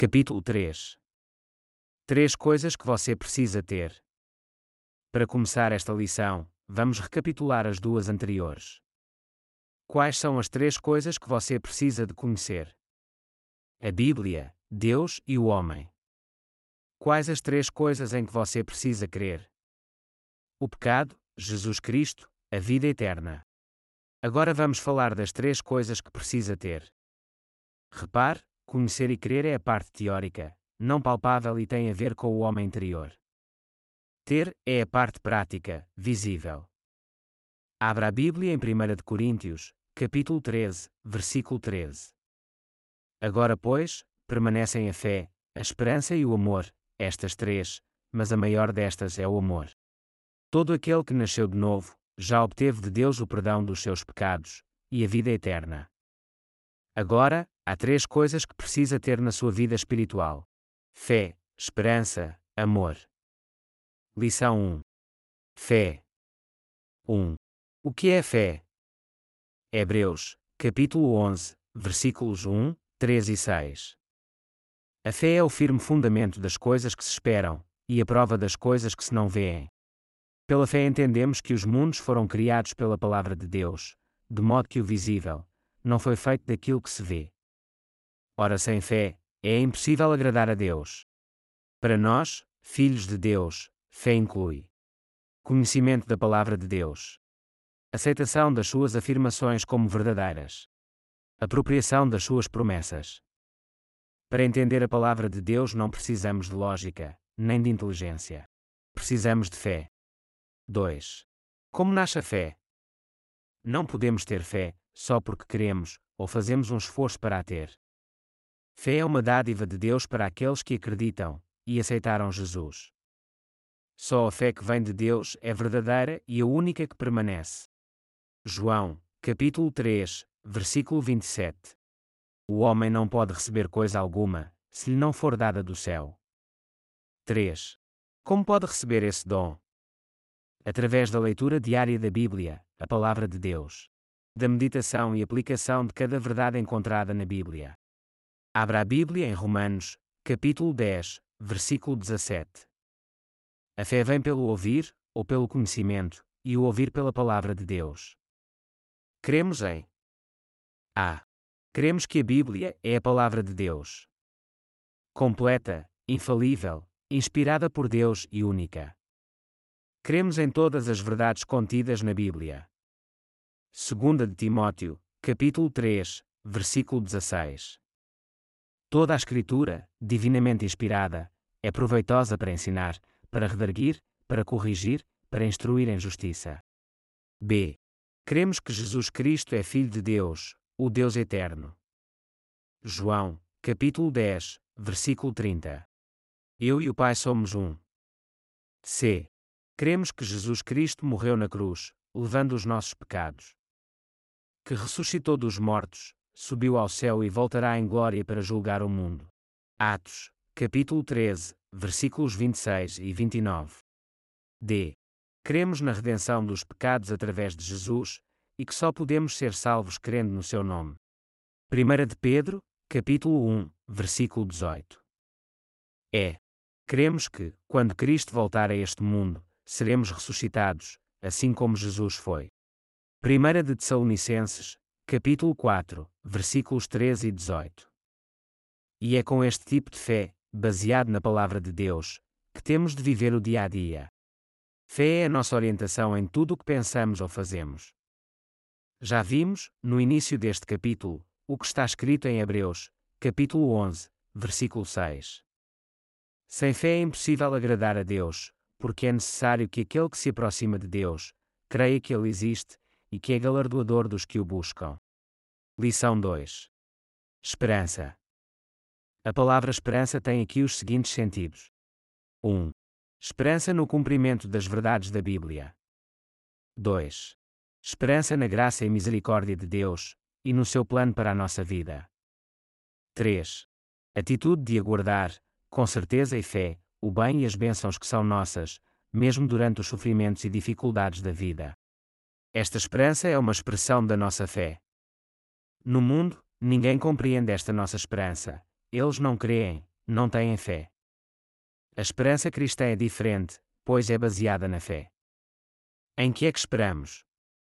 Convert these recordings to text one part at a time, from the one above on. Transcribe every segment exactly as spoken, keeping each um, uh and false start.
Capítulo três. Três coisas que você precisa ter. Para começar esta lição, vamos recapitular as duas anteriores. Quais são as três coisas que você precisa de conhecer? A Bíblia, Deus e o homem. Quais as três coisas em que você precisa crer? O pecado, Jesus Cristo, a vida eterna. Agora vamos falar das três coisas que precisa ter. Repare, conhecer e crer é a parte teórica, não palpável e tem a ver com o homem interior. Ter é a parte prática, visível. Abra a Bíblia em primeira de Coríntios, capítulo treze, versículo treze. Agora, pois, permanecem a fé, a esperança e o amor, estas três, mas a maior destas é o amor. Todo aquele que nasceu de novo, já obteve de Deus o perdão dos seus pecados, e a vida eterna. Agora, há três coisas que precisa ter na sua vida espiritual: fé, esperança, amor. Lição um. Fé. um. O que é fé? Hebreus, capítulo onze, versículos um, três e seis. A fé é o firme fundamento das coisas que se esperam, e a prova das coisas que se não vêem. Pela fé entendemos que os mundos foram criados pela palavra de Deus, de modo que o visível não foi feito daquilo que se vê. Ora, sem fé, é impossível agradar a Deus. Para nós, filhos de Deus, fé inclui conhecimento da palavra de Deus, aceitação das suas afirmações como verdadeiras, apropriação das suas promessas. Para entender a palavra de Deus não precisamos de lógica, nem de inteligência. Precisamos de fé. dois. Como nasce a fé? Não podemos ter fé só porque queremos, ou fazemos um esforço para a ter. Fé é uma dádiva de Deus para aqueles que acreditam e aceitaram Jesus. Só a fé que vem de Deus é verdadeira e a única que permanece. João, capítulo três, versículo vinte e sete. O homem não pode receber coisa alguma, se lhe não for dada do céu. três. Como pode receber esse dom? Através da leitura diária da Bíblia, a palavra de Deus, da meditação e aplicação de cada verdade encontrada na Bíblia. Abra a Bíblia em Romanos, capítulo dez, versículo dezassete. A fé vem pelo ouvir, ou pelo conhecimento, e o ouvir pela palavra de Deus. Cremos em A. Cremos que a Bíblia é a palavra de Deus. Completa, infalível, inspirada por Deus e única. Cremos em todas as verdades contidas na Bíblia. Segunda de Timóteo, capítulo três, versículo dezasseis. Toda a Escritura, divinamente inspirada, é proveitosa para ensinar, para redarguir, para corrigir, para instruir em justiça. B. Cremos que Jesus Cristo é Filho de Deus, o Deus eterno. João, capítulo dez, versículo trinta. Eu e o Pai somos um. C. Cremos que Jesus Cristo morreu na cruz, levando os nossos pecados. Que ressuscitou dos mortos, subiu ao céu e voltará em glória para julgar o mundo. Atos, capítulo treze, versículos vinte e seis e vinte e nove. D. Cremos na redenção dos pecados através de Jesus, e que só podemos ser salvos crendo no seu nome. primeira de Pedro, capítulo um, versículo dezoito. E. Cremos que, quando Cristo voltar a este mundo, seremos ressuscitados, assim como Jesus foi. primeira de Tessalonicenses, capítulo quatro, versículos treze e dezoito. E é com este tipo de fé, baseado na palavra de Deus, que temos de viver o dia a dia. Fé é a nossa orientação em tudo o que pensamos ou fazemos. Já vimos, no início deste capítulo, o que está escrito em Hebreus, capítulo onze, versículo seis. Sem fé é impossível agradar a Deus, porque é necessário que aquele que se aproxima de Deus, creia que Ele existe, e que é galardoador dos que o buscam. Lição dois. Esperança. A palavra esperança tem aqui os seguintes sentidos. um. Esperança no cumprimento das verdades da Bíblia. dois. Esperança na graça e misericórdia de Deus, e no seu plano para a nossa vida. três. Atitude de aguardar, com certeza e fé, o bem e as bênçãos que são nossas, mesmo durante os sofrimentos e dificuldades da vida. Esta esperança é uma expressão da nossa fé. No mundo, ninguém compreende esta nossa esperança. Eles não creem, não têm fé. A esperança cristã é diferente, pois é baseada na fé. Em que é que esperamos?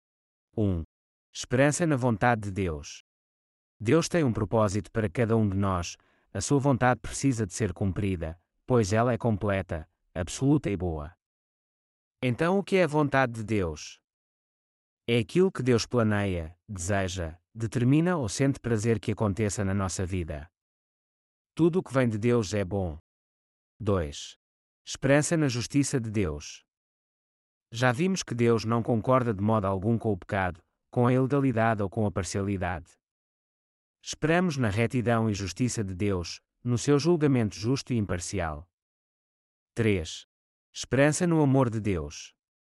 um. Esperança na vontade de Deus. Deus tem um propósito para cada um de nós, a sua vontade precisa de ser cumprida, pois ela é completa, absoluta e boa. Então o que é a vontade de Deus? É aquilo que Deus planeia, deseja, determina ou sente prazer que aconteça na nossa vida. Tudo o que vem de Deus é bom. dois. Esperança na justiça de Deus. Já vimos que Deus não concorda de modo algum com o pecado, com a ilegalidade ou com a parcialidade. Esperamos na retidão e justiça de Deus, no seu julgamento justo e imparcial. três. Esperança no amor de Deus.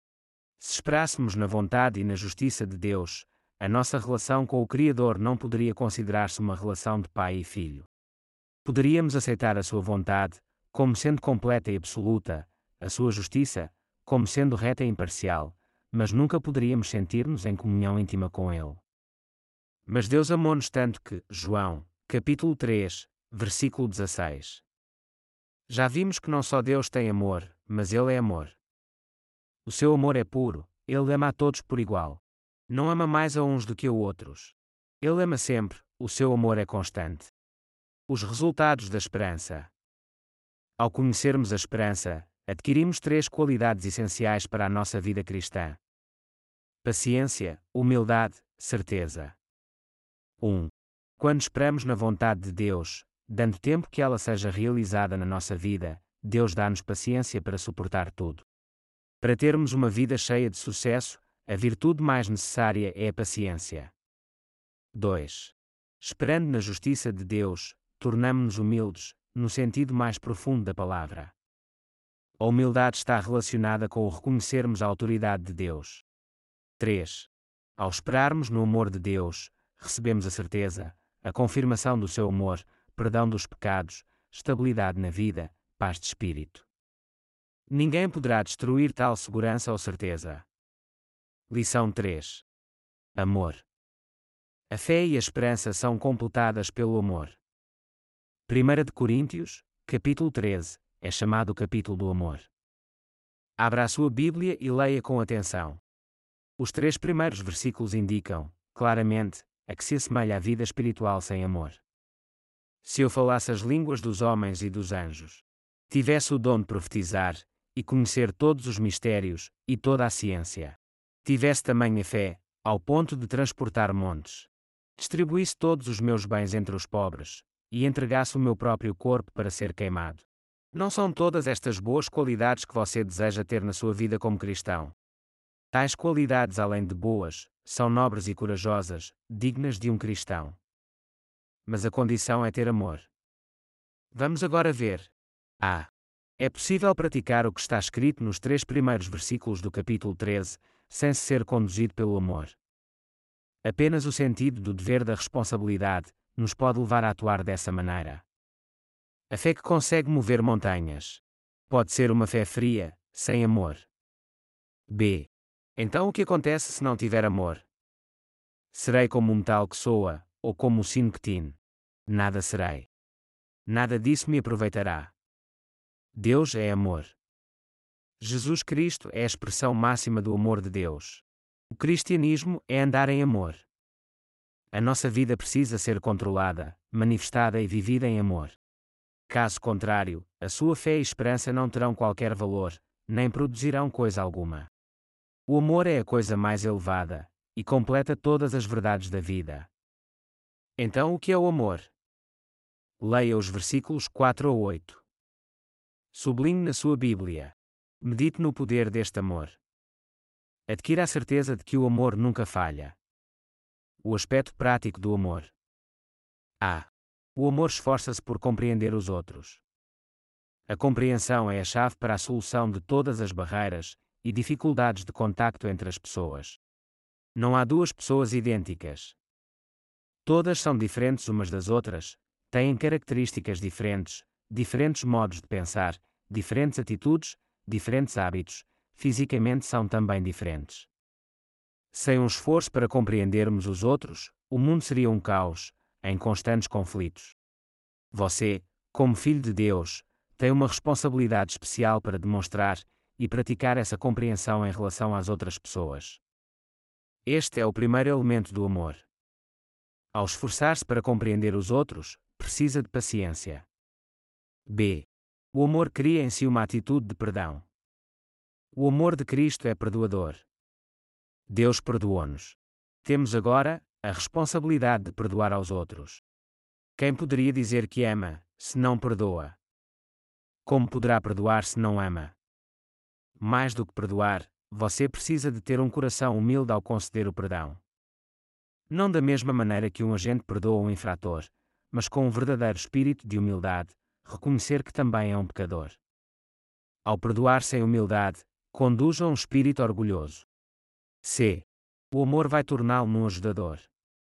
Se esperássemos na vontade e na justiça de Deus, a nossa relação com o Criador não poderia considerar-se uma relação de pai e filho. Poderíamos aceitar a sua vontade, como sendo completa e absoluta, a sua justiça, como sendo reta e imparcial, mas nunca poderíamos sentir-nos em comunhão íntima com Ele. Mas Deus amou-nos tanto que, João, capítulo três, versículo dezasseis. Já vimos que não só Deus tem amor, mas Ele é amor. O seu amor é puro, Ele ama a todos por igual. Não ama mais a uns do que a outros. Ele ama sempre, o seu amor é constante. Os resultados da esperança. Ao conhecermos a esperança, adquirimos três qualidades essenciais para a nossa vida cristã: paciência, humildade, certeza. um. Quando esperamos na vontade de Deus, dando tempo que ela seja realizada na nossa vida, Deus dá-nos paciência para suportar tudo. Para termos uma vida cheia de sucesso, a virtude mais necessária é a paciência. dois. Esperando na justiça de Deus, tornamo-nos humildes, no sentido mais profundo da palavra. A humildade está relacionada com o reconhecermos a autoridade de Deus. três. Ao esperarmos no amor de Deus, recebemos a certeza, a confirmação do seu amor, perdão dos pecados, estabilidade na vida, paz de espírito. Ninguém poderá destruir tal segurança ou certeza. Lição três. Amor. A fé e a esperança são completadas pelo amor. primeira de Coríntios, capítulo treze, é chamado o capítulo do amor. Abra a sua Bíblia e leia com atenção. Os três primeiros versículos indicam, claramente, a que se assemelha a vida espiritual sem amor. Se eu falasse as línguas dos homens e dos anjos, tivesse o dom de profetizar, e conhecer todos os mistérios, e toda a ciência, tivesse tamanha fé, ao ponto de transportar montes, distribuísse todos os meus bens entre os pobres, e entregasse o meu próprio corpo para ser queimado. Não são todas estas boas qualidades que você deseja ter na sua vida como cristão? Tais qualidades, além de boas, são nobres e corajosas, dignas de um cristão. Mas a condição é ter amor. Vamos agora ver. A. É possível praticar o que está escrito nos três primeiros versículos do capítulo treze, sem se ser conduzido pelo amor. Apenas o sentido do dever da responsabilidade nos pode levar a atuar dessa maneira. A fé que consegue mover montanhas pode ser uma fé fria, sem amor. B. Então o que acontece se não tiver amor? Serei como um metal que soa, ou como o sino que tine? Nada serei. Nada disso me aproveitará. Deus é amor. Jesus Cristo é a expressão máxima do amor de Deus. O cristianismo é andar em amor. A nossa vida precisa ser controlada, manifestada e vivida em amor. Caso contrário, a sua fé e esperança não terão qualquer valor, nem produzirão coisa alguma. O amor é a coisa mais elevada, e completa todas as verdades da vida. Então o que é o amor? Leia os versículos quatro a oito. Sublinhe na sua Bíblia. Medite no poder deste amor. Adquira a certeza de que o amor nunca falha. O aspecto prático do amor. A. O amor esforça-se por compreender os outros. A compreensão é a chave para a solução de todas as barreiras e dificuldades de contacto entre as pessoas. Não há duas pessoas idênticas. Todas são diferentes umas das outras, têm características diferentes, diferentes modos de pensar, diferentes atitudes, diferentes hábitos, fisicamente são também diferentes. Sem um esforço para compreendermos os outros, o mundo seria um caos, em constantes conflitos. Você, Como filho de Deus, tem uma responsabilidade especial para demonstrar e praticar essa compreensão em relação às outras pessoas. Este é o primeiro elemento do amor. Ao esforçar-se para compreender os outros, precisa de paciência. B. O amor cria em si uma atitude de perdão. O amor de Cristo é perdoador. Deus perdoou-nos. Temos agora a responsabilidade de perdoar aos outros. Quem poderia dizer que ama, se não perdoa? Como poderá perdoar se não ama? Mais do que perdoar, você precisa de ter um coração humilde ao conceder o perdão. Não da mesma maneira que um agente perdoa um infrator, mas com um verdadeiro espírito de humildade, reconhecer que também é um pecador. Ao perdoar sem humildade, conduz a um espírito orgulhoso. C. O amor vai torná-lo num ajudador.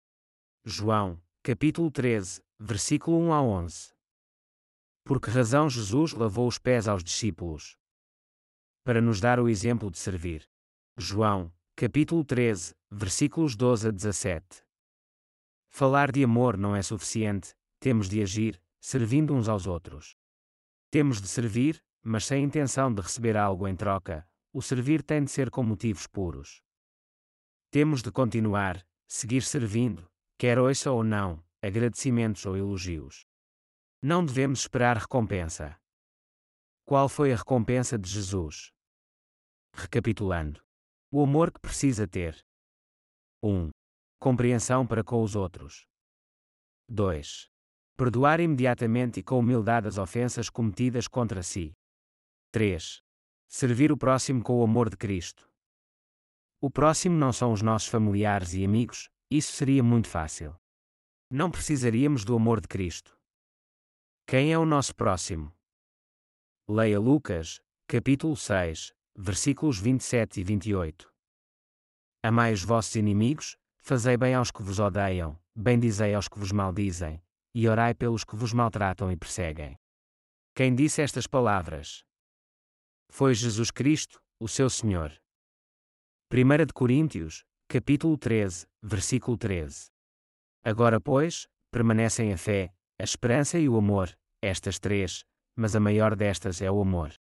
João, capítulo treze, versículo um a onze. Por que razão Jesus lavou os pés aos discípulos? Para nos dar o exemplo de servir. João, capítulo treze, versículos doze a dezassete. Falar de amor não é suficiente, temos de agir, servindo uns aos outros. Temos de servir, mas sem intenção de receber algo em troca. O servir tem de ser com motivos puros. Temos de continuar, seguir servindo, quer ouça ou não, agradecimentos ou elogios. Não devemos esperar recompensa. Qual foi a recompensa de Jesus? Recapitulando. O amor que precisa ter. um. Compreensão para com os outros. dois. Perdoar imediatamente e com humildade as ofensas cometidas contra si. três. Servir o próximo com o amor de Cristo. O próximo não são os nossos familiares e amigos, isso seria muito fácil. Não precisaríamos do amor de Cristo. Quem é o nosso próximo? Leia Lucas, capítulo seis, versículos vinte e sete e vinte e oito. Amai os vossos inimigos, fazei bem aos que vos odeiam, bendizei aos que vos maldizem, e orai pelos que vos maltratam e perseguem. Quem disse estas palavras? Foi Jesus Cristo, o seu Senhor. primeira de Coríntios, capítulo treze, versículo treze. Agora, pois, permanecem a fé, a esperança e o amor, estas três, mas a maior destas é o amor.